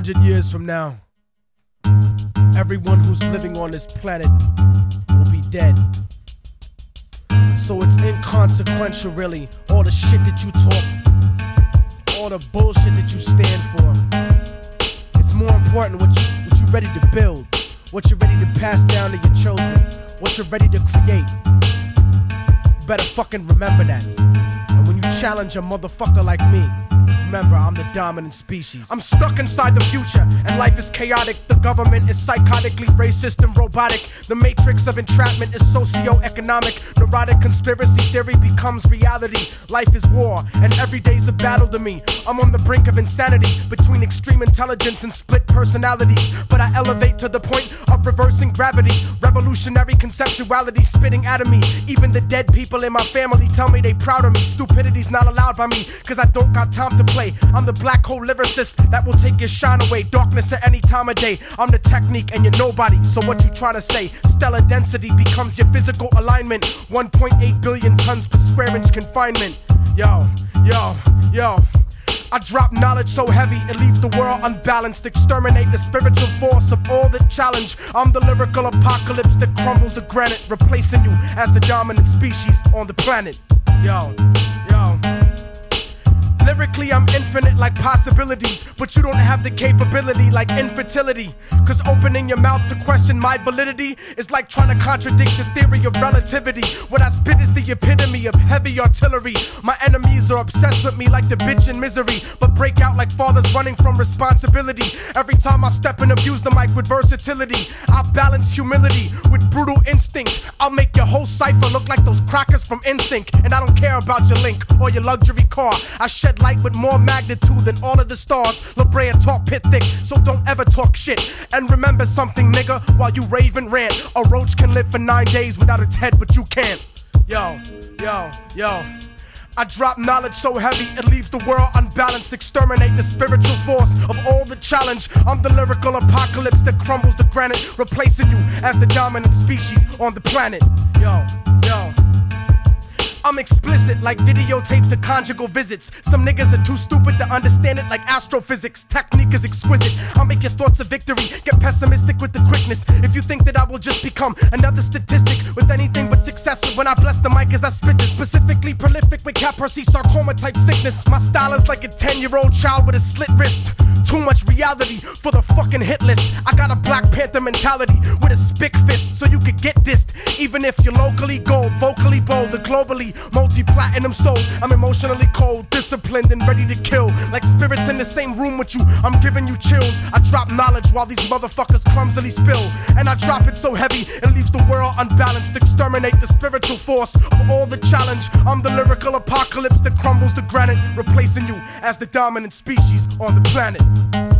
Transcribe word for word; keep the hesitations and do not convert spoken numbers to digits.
hundred years from now, everyone who's living on this planet will be dead. So it's inconsequential, really, all the shit that you talk, all the bullshit that you stand for. It's more important what you what you're ready to build, what you're ready to pass down to your children, what you're ready to create. You better fucking remember that. And when you challenge a motherfucker like me, remember, I'm the dominant species. I'm stuck inside the future, and life is chaotic. The government is psychotically racist and robotic. The matrix of entrapment is socio-economic. Neurotic conspiracy theory becomes reality. Life is war, and every day's a battle to me. I'm on the brink of insanity, between extreme intelligence and split personalities. But I elevate to the point of reversing gravity. Revolutionary conceptuality spitting out of me. Even the dead people in my family tell me they proud of me. Stupidity's not allowed by me, cause I don't got time to play. I'm the black hole lyricist that will take your shine away. Darkness at any time of day. I'm the technique and you're nobody, so what you trying to say? Stellar density becomes your physical alignment. one point eight billion tons per square inch confinement. Yo, yo, yo. I drop knowledge so heavy it leaves the world unbalanced. Exterminate the spiritual force of all that challenge. I'm the lyrical apocalypse that crumbles the granite, replacing you as the dominant species on the planet. Yo, yo. Lyrically, I'm infinite like possibilities, but you don't have the capability like infertility. Cause opening your mouth to question my validity is like trying to contradict the theory of relativity. What I spit is the epitome of heavy artillery. My enemies are obsessed with me like the bitch in Misery, but break out like fathers running from responsibility. Every time I step and abuse the mic with versatility, I balance humility with brutal instinct. I'll make your whole cipher look like those crackers from N Sync. And I don't care about your link or your luxury car. I shed light with more magnitude than all of the stars. La Brea talk pit thick, so don't ever talk shit. And remember something, nigga, while you rave and rant. A roach can live for nine days without its head, but you can't. Yo, yo, yo. I drop knowledge so heavy it leaves the world unbalanced. Exterminate the spiritual force of all the challenge. I'm the lyrical apocalypse that crumbles the granite, replacing you as the dominant species on the planet. Yo, yo. I'm explicit like videotapes of conjugal visits. Some niggas are too stupid to understand it like astrophysics. Technique is exquisite. I'll make your thoughts a victory. Get pessimistic with the quickness. If you think that I will just become another statistic with anything but success when I bless the mic as I spit this. Specifically prolific with Kaposi sarcoma type sickness. My style is like a ten year old child with a slit wrist. Too much reality for the fucking hit list. I got a Black Panther mentality with a spick fist, so you could get dissed. Even if you're locally gold, vocally bold, or globally multi-platinum soul. I'm emotionally cold, disciplined, and ready to kill. Like spirits in the same room with you, I'm giving you chills. I drop knowledge while these motherfuckers clumsily spill. And I drop it so heavy, it leaves the world unbalanced. Exterminate the spiritual force of all the challenge. I'm the lyrical apocalypse that crumbles the granite, replacing you as the dominant species on the planet.